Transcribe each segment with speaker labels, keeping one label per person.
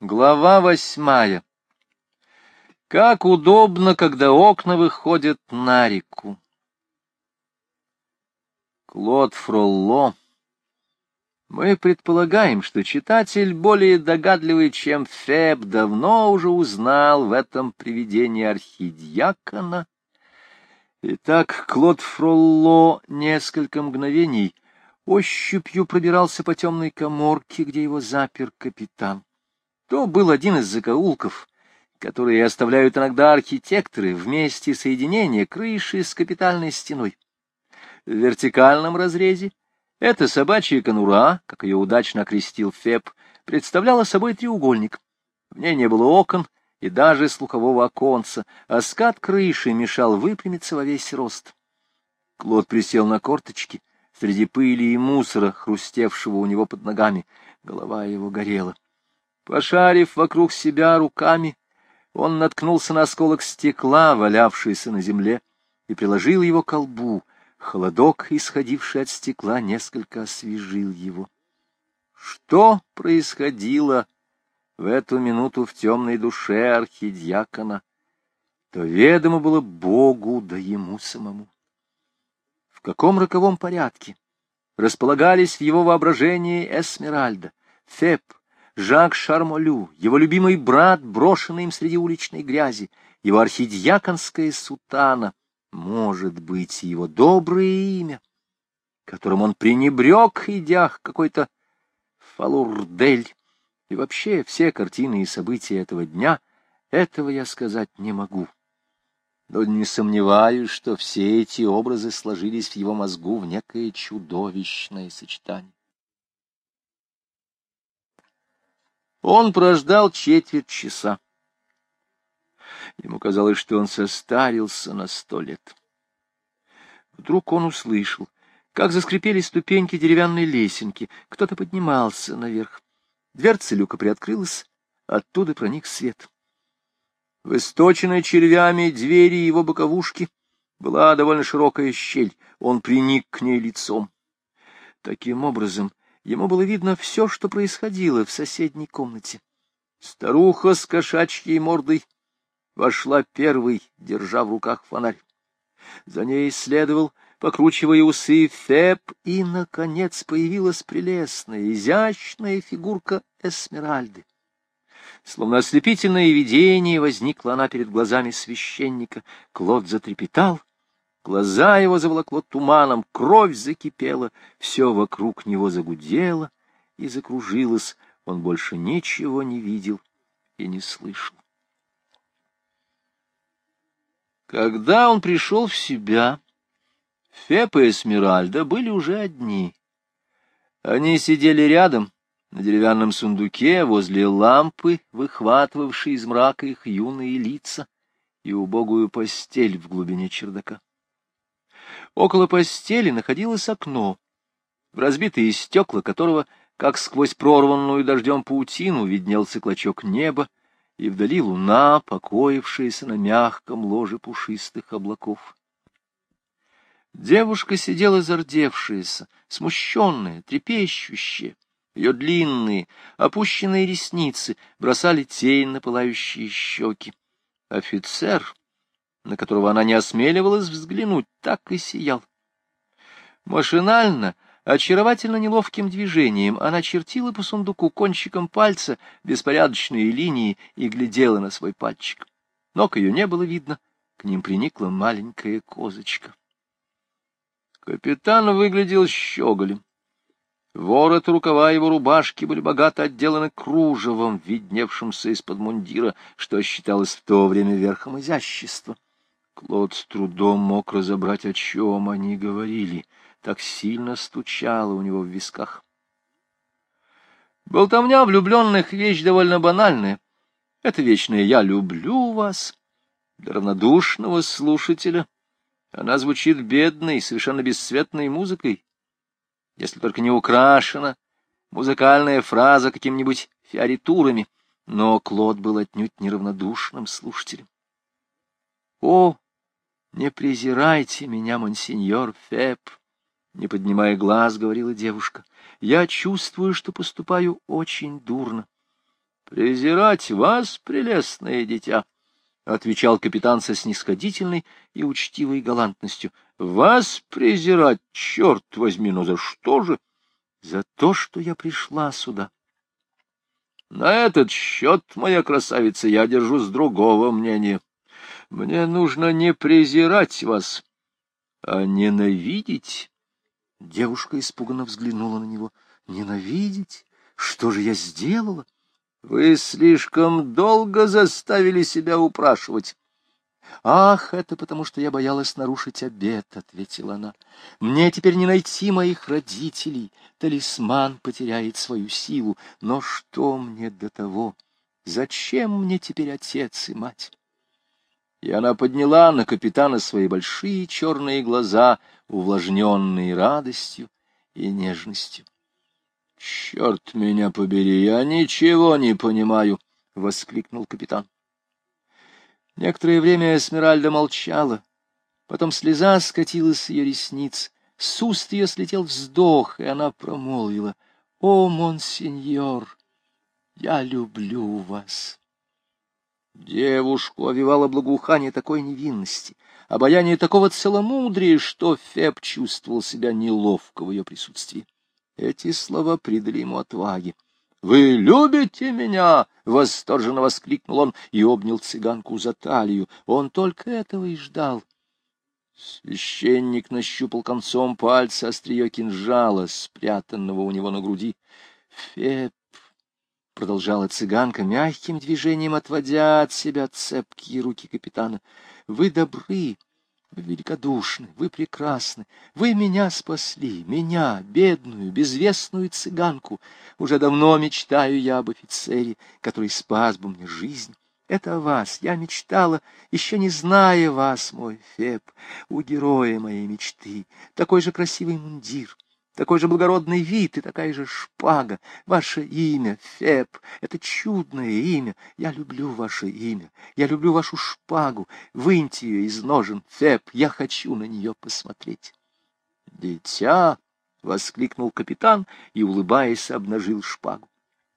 Speaker 1: Глава 8. Как удобно, когда окна выходят на реку. Клод Фролло. Мы предполагаем, что читатель, более догадливый, чем Феб, давно уже узнал в этом привидении архидиакона. Итак, Клод Фролло несколько мгновений ощупью пробирался по темной каморке, где его запер капитан. То был один из закоулков, которые оставляют иногда архитекторы в месте соединения крыши с капитальной стеной. В вертикальном разрезе эта собачья конура, как ее удачно окрестил Феб, представляла собой треугольник. В ней не было окон и даже слухового оконца, а скат крыши мешал выпрямиться во весь рост. Клод присел на корточки среди пыли и мусора, хрустевшего у него под ногами. Голова его горела. Пошарив вокруг себя руками, он наткнулся на осколок стекла, валявшийся на земле, и приложил его к колбу. Холодок, исходивший от стекла, несколько освежил его. Что происходило в эту минуту в темной душе архидиакона, то ведомо было Богу да ему самому. В каком роковом порядке располагались в его воображении Эсмеральда, Феб, Жак Шармолю, его любимый брат, брошенный им среди уличной грязи, его архидиаконская сутана, может быть, его доброе имя, которым он пренебрег, идя к какой-то фалурдель, и вообще все картины и события этого дня, этого я сказать не могу. Но не сомневаюсь, что все эти образы сложились в его мозгу в некое чудовищное сочетание. Он прождал четверть часа. Ему казалось, что он состарился на 100 лет. Вдруг он услышал, как заскрипели ступеньки деревянной лесенки. Кто-то поднимался наверх. Дверца люка приоткрылась, оттуда проник свет. В источенной червями двери его боковушки была довольно широкая щель. Он приник к ней лицом. Таким образом, ему было видно все, что происходило в соседней комнате. Старуха с кошачьей мордой вошла первой, держа в руках фонарь. За ней следовал, покручивая усы, Феб, и, наконец, появилась прелестная, изящная фигурка Эсмеральды. Словно ослепительное видение возникла она перед глазами священника. Клод затрепетал. Глаза его заволокло туманом, кровь закипела, все вокруг него загудело и закружилось, он больше ничего не видел и не слышал. Когда он пришел в себя, Феб и Эсмеральда были уже одни. Они сидели рядом на деревянном сундуке возле лампы, выхватывавшей из мрака их юные лица и убогую постель в глубине чердака. Около постели находилось окно, в разбитые стекла которого, как сквозь прорванную дождем паутину, виднелся клочок неба, и вдали луна, покоившаяся на мягком ложе пушистых облаков. Девушка сидела зардевшаяся, смущенная, трепещущая. Ее длинные, опущенные ресницы бросали тень на пылающие щеки. Офицер, на которого она не осмеливалась взглянуть, так и сиял. Машинально, очаровательно неловким движением она чертила по сундуку кончиком пальца беспорядочные линии и глядела на свой пальчик. Ног ее не было видно, к ним приникла маленькая козочка. Капитан выглядел щеголем. Ворот и рукава его рубашки были богато отделаны кружевом, видневшимся из-под мундира, что считалось в то время верхом изящества. Клод с трудом мог разобрать, о чем они говорили. Так сильно стучало у него в висках. Болтовня влюбленных — вещь довольно банальная. Это вечное «я люблю вас». Для равнодушного слушателя она звучит бедной, совершенно бесцветной музыкой, если только не украшена музыкальная фраза какими-нибудь фиоритурами, но Клод был отнюдь неравнодушным слушателем. «О, не презирайте меня, монсеньор Феб!» Не поднимая глаз, говорила девушка. «Я чувствую, что поступаю очень дурно. презирать вас, прелестное дитя, — отвечал капитан со снисходительной и учтивой галантностью. — Вас презирать, черт возьми, но за что же? — За то, что я пришла сюда. На этот счет, моя красавица, я держусь другого мнения. Мне нужно не презирать вас, а ненавидеть. Девушка испуганно взглянула на него. — Ненавидеть? Что же я сделала? — Вы слишком долго заставили себя упрашивать. — Ах, это потому, что я боялась нарушить обет, — ответила она. — Мне теперь не найти моих родителей. Талисман потеряет свою силу. Но что мне до того? Зачем мне теперь отец и мать? И она подняла на капитана свои большие черные глаза, увлажненные радостью и нежностью. — Черт меня побери, я ничего не понимаю! — воскликнул капитан. Некоторое время Эсмеральда молчала, потом слеза скатилась с ее ресниц, с уст ее слетел вздох, и она промолвила: — О, монсеньор, я люблю вас! Девушку овевало благоухание такой невинности, обаяние такого целомудрия, что Феб чувствовал себя неловко в ее присутствии. Эти слова придали ему отваги. — Вы любите меня? — восторженно воскликнул он и обнял цыганку за талию. Он только этого и ждал. Священник нащупал концом пальца острие кинжала, спрятанного у него на груди. — Феб, — продолжала цыганка, мягким движением отводя от себя цепкие руки капитана, — вы добры, вы великодушны, вы прекрасны, вы меня спасли, меня, бедную, безвестную цыганку. Уже давно мечтаю я об офицере, который спас бы мне жизнь. Это о вас я мечтала, еще не зная вас, мой Феб, у героя моей мечты, такой же красивый мундир, такой же благородный вид и такая же шпага. Ваше имя, Феб, это чудное имя. Я люблю ваше имя. Я люблю вашу шпагу. Выньте ее из ножен, Феб. Я хочу на нее посмотреть. — Дитя! — воскликнул капитан и, улыбаясь, обнажил шпагу.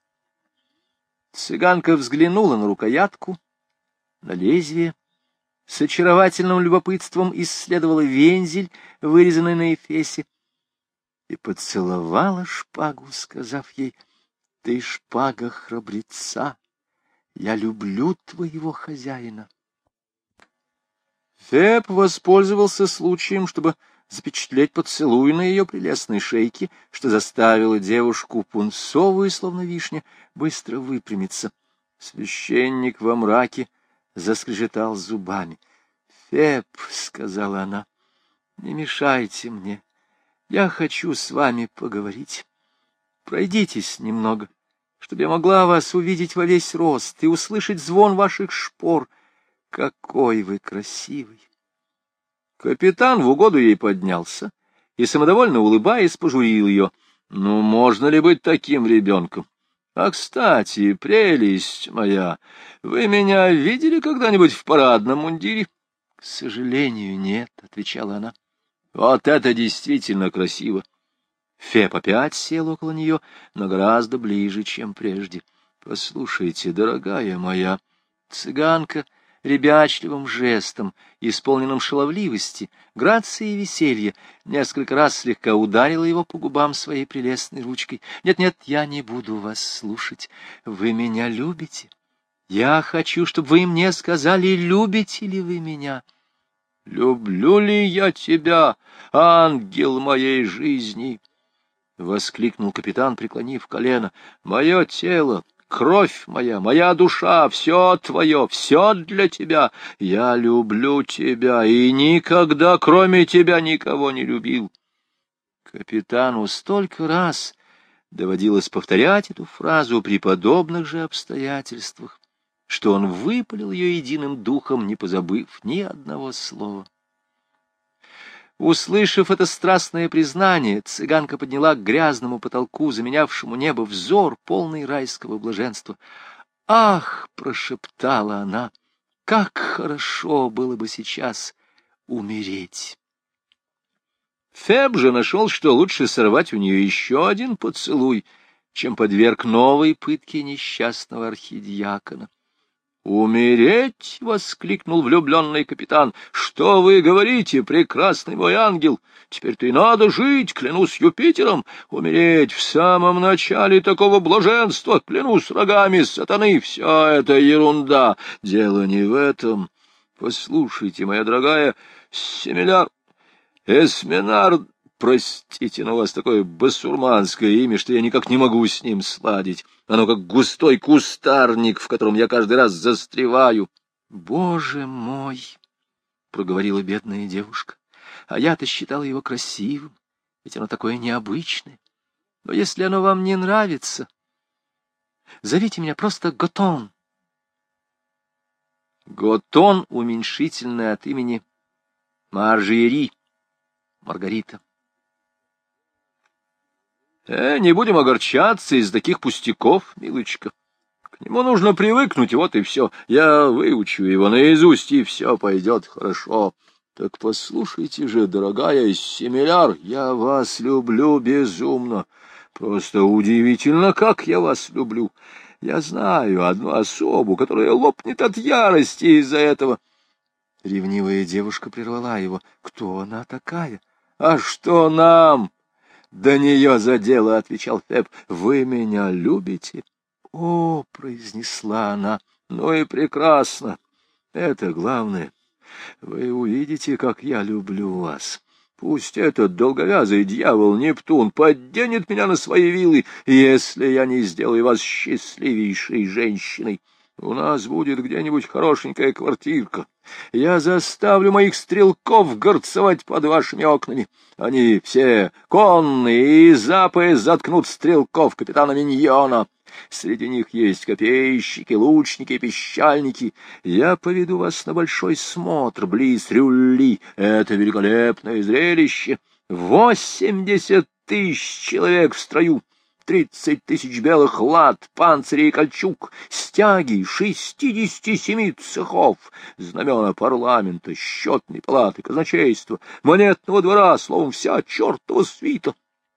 Speaker 1: Цыганка взглянула на рукоятку, на лезвие, с очаровательным любопытством исследовала вензель, вырезанный на эфесе, и поцеловала шпагу, сказав ей: — Ты шпага храбреца, я люблю твоего хозяина. Феб воспользовался случаем, чтобы запечатлеть поцелуй на ее прелестной шейке, что заставило девушку, пунцовую, словно вишня, быстро выпрямиться. Священник во мраке заскрежетал зубами. — Феб, — сказала она, — не мешайте мне. Я хочу с вами поговорить. Пройдитесь немного, чтобы я могла вас увидеть во весь рост и услышать звон ваших шпор. Какой вы красивый! Капитан в угоду ей поднялся и, самодовольно улыбаясь, пожурил ее. — Ну, можно ли быть таким ребенком? А, кстати, прелесть моя, вы меня видели когда-нибудь в парадном мундире? — К сожалению, нет, — отвечала она. Вот это действительно красиво! Феб опять сел около нее, но гораздо ближе, чем прежде. — Послушайте, дорогая моя, цыганка ребячливым жестом, исполненным шаловливости, грации и веселья, несколько раз слегка ударила его по губам своей прелестной ручкой. — Нет-нет, я не буду вас слушать. Вы меня любите? Я хочу, чтобы вы мне сказали, любите ли вы меня. — Люблю ли я тебя, ангел моей жизни? — воскликнул капитан, преклонив колено. — Мое тело, кровь моя, моя душа, все твое, все для тебя. Я люблю тебя и никогда, кроме тебя, никого не любил. Капитану столько раз доводилось повторять эту фразу при подобных же обстоятельствах, что он выпалил ее единым духом, не позабыв ни одного слова. Услышав это страстное признание, цыганка подняла к грязному потолку, заменявшему небо, взор, полный райского блаженства. «Ах!» — прошептала она, — «как хорошо было бы сейчас умереть!» Феб же нашел, что лучше сорвать у нее еще один поцелуй, чем подверг новой пытке несчастного архидиакона. «Умереть!» — воскликнул влюбленный капитан. «Что вы говорите, прекрасный мой ангел? Теперь-то и надо жить, клянусь Юпитером! Умереть в самом начале такого блаженства, клянусь рогами сатаны! Все это ерунда! Дело не в этом. Послушайте, моя дорогая Эсминар, простите, но у вас такое басурманское имя, что я никак не могу с ним сладить. Оно как густой кустарник, в котором я каждый раз застреваю». «Боже мой!» — проговорила бедная девушка. «А я-то считала его красивым, ведь оно такое необычное. Но если оно вам не нравится, зовите меня просто Готон». Готон — уменьшительное от имени Маржери, Маргарита. Не будем огорчаться из таких пустяков, милочка. К нему нужно привыкнуть, вот и все. Я выучу его наизусть, и все пойдет хорошо. Так послушайте же, дорогая Семеляр, я вас люблю безумно. Просто удивительно, как я вас люблю. Я знаю одну особу, которая лопнет от ярости из-за этого. Ревнивая девушка прервала его. Кто она такая? А что нам до нее за дело, — отвечал Феб. — Вы меня любите? — О, — произнесла она, — ну и прекрасно. Это главное. Вы увидите, как я люблю вас. Пусть этот долговязый дьявол Нептун подденет меня на свои вилы, если я не сделаю вас счастливейшей женщиной. У нас будет где-нибудь хорошенькая квартирка. Я заставлю моих стрелков горцевать под вашими окнами. Они все конные, и за пояс заткнут стрелков капитана Миньона. Среди них есть копейщики, лучники и пищальники. Я поведу вас на большой смотр близ Рюлли. Это великолепное зрелище. 80 тысяч человек в строю. 30 тысяч белых лад, панцирей и кольчуг, стяги 67 цехов, знамена парламента, счетной палаты, казначейства, монетного двора, словом, вся чертова свита.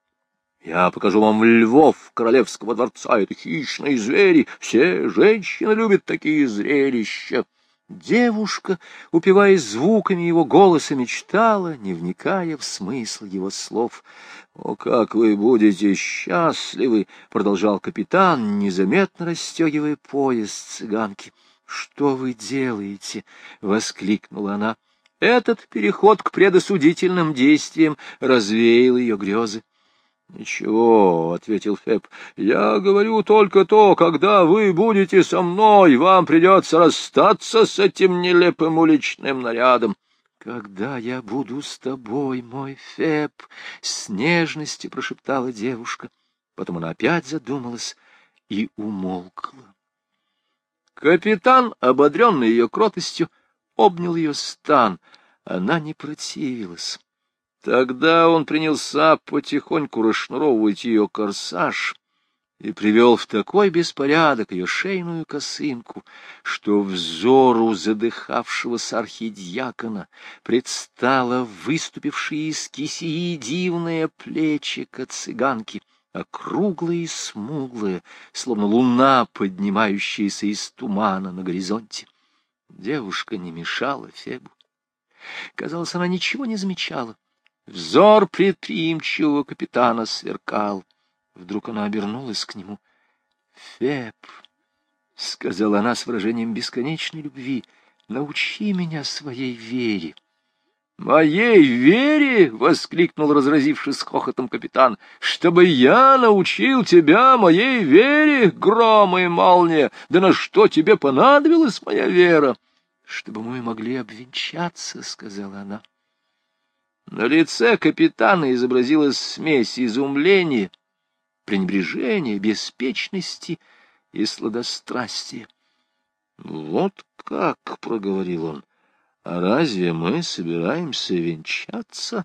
Speaker 1: Я покажу вам львов королевского дворца, это хищные звери, все женщины любят такие зрелища. Девушка, упиваясь звуками его голоса, мечтала, не вникая в смысл его слов. — О, как вы будете счастливы! — продолжал капитан, незаметно расстегивая пояс цыганки. — Что вы делаете? — воскликнула она. Этот переход к предосудительным действиям развеял ее грезы. — Ничего, — ответил Феб, — я говорю только то, когда вы будете со мной, вам придется расстаться с этим нелепым уличным нарядом. — Когда я буду с тобой, мой Феб, — с нежностью прошептала девушка. Потом она опять задумалась и умолкла. Капитан, ободренный ее кротостью, обнял ее стан. Она не противилась. Тогда он принялся потихоньку расшнуровывать ее корсаж и привел в такой беспорядок ее шейную косынку, что взору задыхавшегося архидиакона предстало выступившие из кисеи дивное плечико цыганки, округлое и смуглое, словно луна, поднимающаяся из тумана на горизонте. Девушка не мешала Фебу. Казалось, она ничего не замечала. Взор предприимчивого капитана сверкал. Вдруг она обернулась к нему. — Феб, — сказала она с выражением бесконечной любви, — научи меня своей вере. — Моей вере? — воскликнул, разразившись хохотом капитан. — Чтобы я научил тебя моей вере, гром и молния? Да на что тебе понадобилась моя вера? — Чтобы мы могли обвенчаться, — сказала она. На лице капитана изобразилась смесь изумления, пренебрежения, беспечности и сладострастия. — Вот как, — проговорил он, — а разве мы собираемся венчаться?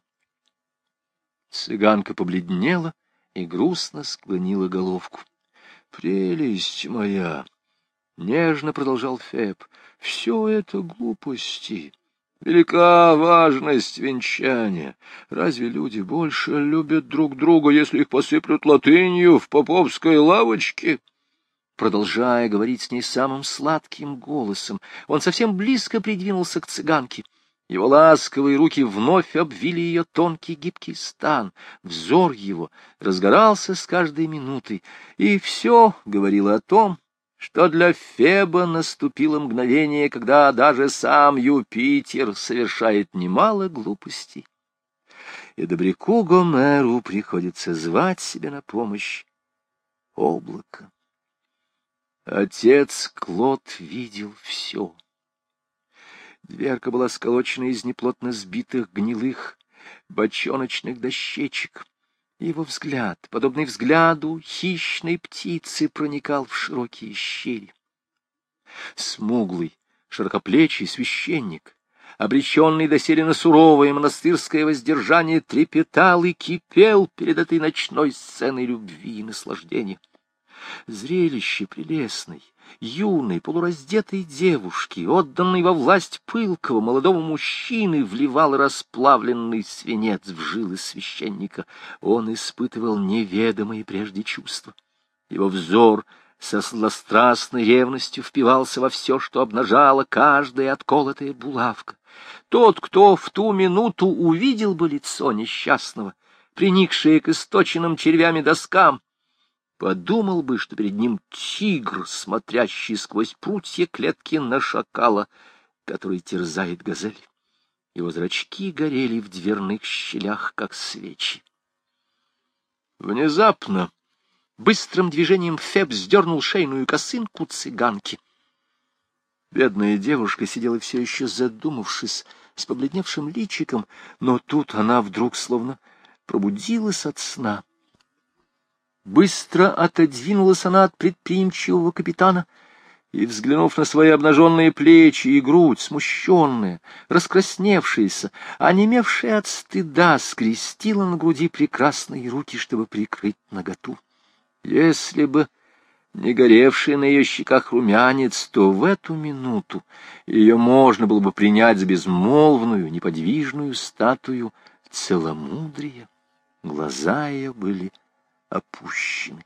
Speaker 1: Цыганка побледнела и грустно склонила головку. — Прелесть моя! — нежно продолжал Феб. — Все это глупости. Велика важность венчания. Разве люди больше любят друг друга, если их посыплют латынью в поповской лавочке? Продолжая говорить с ней самым сладким голосом, он совсем близко придвинулся к цыганке. Его ласковые руки вновь обвили ее тонкий гибкий стан. Взор его разгорался с каждой минутой, и все говорило о том, что для Феба наступило мгновение, когда даже сам Юпитер совершает немало глупостей, и добряку Гомеру приходится звать себе на помощь облако. Отец Клод видел все. Дверка была сколочена из неплотно сбитых гнилых бочоночных дощечек. Его взгляд, подобный взгляду хищной птицы, проникал в широкие щели. Смуглый, широкоплечий священник, обреченный доселе на суровое монастырское воздержание, трепетал и кипел перед этой ночной сценой любви и наслаждения. Зрелище прелестной, юной, полураздетой девушки, отданной во власть пылкого молодого мужчины, вливал расплавленный свинец в жилы священника. Он испытывал неведомые прежде чувства. Его взор со сладострастной ревностью впивался во все, что обнажала каждая отколотая булавка. Тот, кто в ту минуту увидел бы лицо несчастного, приникшее к источенным червями доскам, подумал бы, что перед ним тигр, смотрящий сквозь прутья клетки на шакала, который терзает газель. Его зрачки горели в дверных щелях, как свечи. Внезапно, быстрым движением Феб сдернул шейную косынку цыганки. Бедная девушка сидела все еще задумавшись, с побледневшим личиком, но тут она вдруг словно пробудилась от сна. Быстро отодвинулась она от предприимчивого капитана и, взглянув на свои обнаженные плечи и грудь, смущенная, раскрасневшаяся, онемевшая от стыда, скрестила на груди прекрасные руки, чтобы прикрыть наготу. Если бы не горевший на ее щеках румянец, то в эту минуту ее можно было бы принять за безмолвную, неподвижную статую целомудрия. Глаза ее были опущены.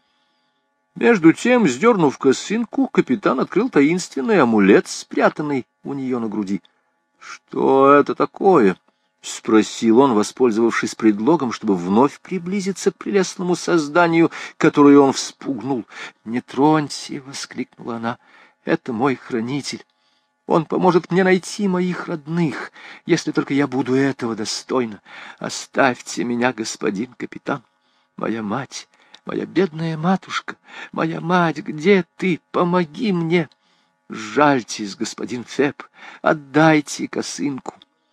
Speaker 1: Между тем, сдернув косынку, капитан открыл таинственный амулет, спрятанный у нее на груди. — Что это такое? — спросил он, воспользовавшись предлогом, чтобы вновь приблизиться к прелестному созданию, которое он вспугнул. — Не троньте! — воскликнула она. — Это мой хранитель. Он поможет мне найти моих родных, если только я буду этого достойна. Оставьте меня, господин капитан. Моя мать, моя бедная матушка, моя мать, где ты? Помоги мне! Жальтесь, господин Феб, отдайте косынку.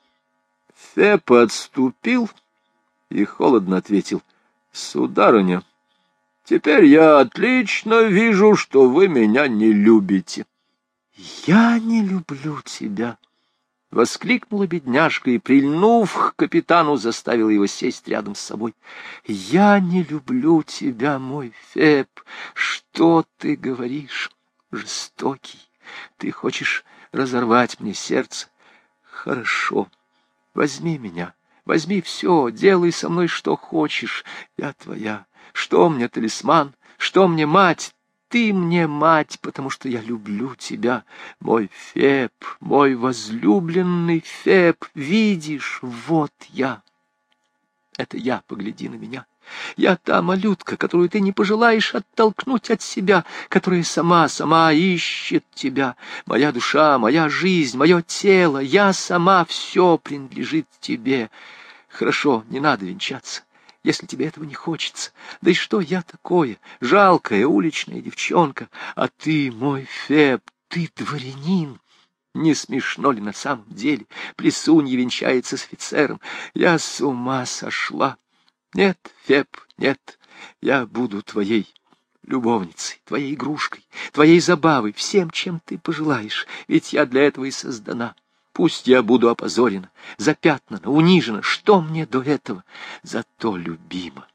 Speaker 1: Феб отступил и холодно ответил: — Сударыня, теперь я отлично вижу, что вы меня не любите. — Я не люблю тебя! — воскликнула бедняжка и, прильнув к капитану, заставила его сесть рядом с собой. — Я не люблю тебя, мой Феб! Что ты говоришь, жестокий? Ты хочешь разорвать мне сердце? Хорошо, возьми меня, возьми все, делай со мной что хочешь. Я твоя. Что мне талисман? Что мне мать? Ты мне мать, потому что я люблю тебя, мой Феб, мой возлюбленный Феб. Видишь, вот я. Это я, погляди на меня. Я та малютка, которую ты не пожелаешь оттолкнуть от себя, которая сама ищет тебя. Моя душа, моя жизнь, мое тело, я сама, все принадлежит тебе. Хорошо, не надо венчаться, если тебе этого не хочется. Да и что я такое? Жалкая уличная девчонка. А ты, мой Феб, ты дворянин. Не смешно ли на самом деле? Плесунья венчается с офицером. Я с ума сошла. Нет, Феб, нет, я буду твоей любовницей, твоей игрушкой, твоей забавой, всем, чем ты пожелаешь, ведь я для этого и создана. Пусть я буду опозорена, запятнана, унижена, что мне до этого? Зато любима.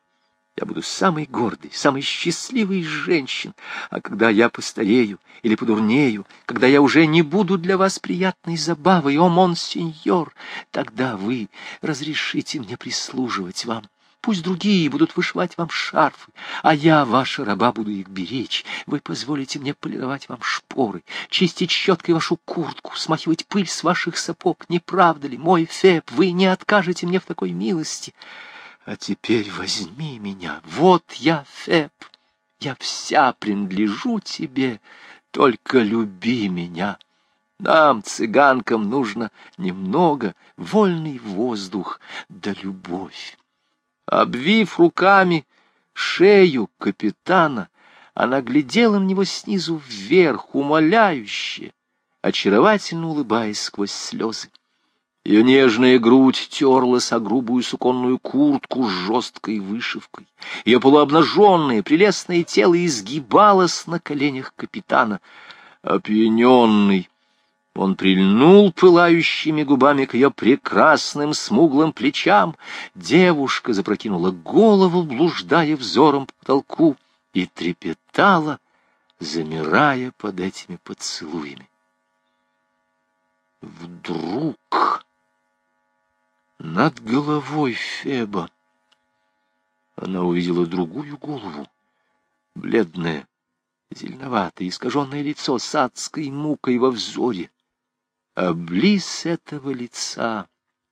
Speaker 1: Я буду самой гордой, самой счастливой из женщин, а когда я постарею или подурнею, когда я уже не буду для вас приятной забавой, о, монсеньор, тогда вы разрешите мне прислуживать вам. Пусть другие будут вышивать вам шарфы, а я, ваша раба, буду их беречь. Вы позволите мне полировать вам шпоры, чистить щеткой вашу куртку, смахивать пыль с ваших сапог. Не правда ли, мой Феб, вы не откажете мне в такой милости? А теперь возьми меня, вот я, Феб, я вся принадлежу тебе, только люби меня. Нам, цыганкам, нужно немного вольный воздух да любовь. Обвив руками шею капитана, она глядела на него снизу вверх, умоляюще, очаровательно улыбаясь сквозь слезы. Ее нежная грудь терлась о грубую суконную куртку с жесткой вышивкой. Ее полуобнаженное, прелестное тело изгибалось на коленях капитана. Опьяненный, он прильнул пылающими губами к ее прекрасным смуглым плечам. Девушка запрокинула голову, блуждая взором по потолку, и трепетала, замирая под этими поцелуями. Вдруг над головой Феба она увидела другую голову, бледное, зеленоватое, искаженное лицо с адской мукой во взоре. А близ этого лица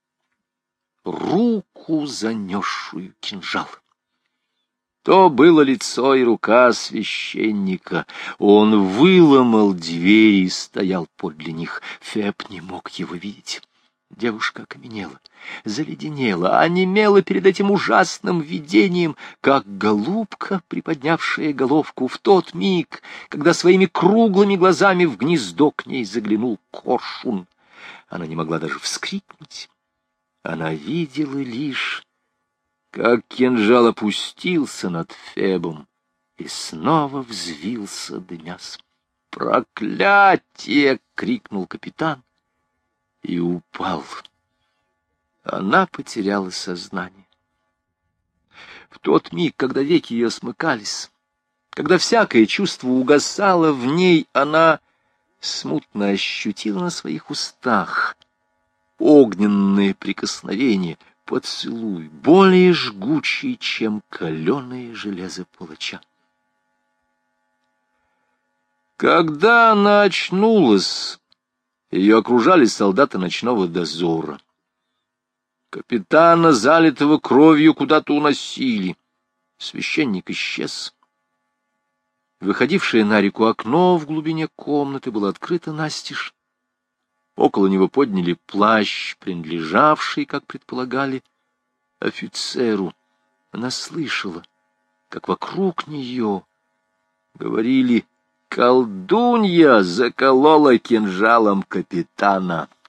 Speaker 1: руку, занесшую кинжал. То было лицо и рука священника. Он выломал двери и стоял подле них. Феб не мог его видеть. Девушка окаменела, заледенела, онемела перед этим ужасным видением, как голубка, приподнявшая головку в тот миг, когда своими круглыми глазами в гнездо к ней заглянул коршун. Она не могла даже вскрикнуть. Она видела лишь, как кинжал опустился над Фебом и снова взвился дымясь. «Проклятие!» — крикнул капитан и упал. Она потеряла сознание. В тот миг, когда веки ее смыкались, когда всякое чувство угасало в ней, она смутно ощутила на своих устах огненное прикосновение, поцелуй, более жгучий, чем каленое железо палача. Когда она очнулась, ее окружали солдаты ночного дозора. Капитана, залитого кровью, куда-то уносили. Священник исчез. Выходившее на реку окно в глубине комнаты было открыто настежь. Около него подняли плащ, принадлежавший, как предполагали, офицеру. Она слышала, как вокруг нее говорили: «Колдунья заколола кинжалом капитана».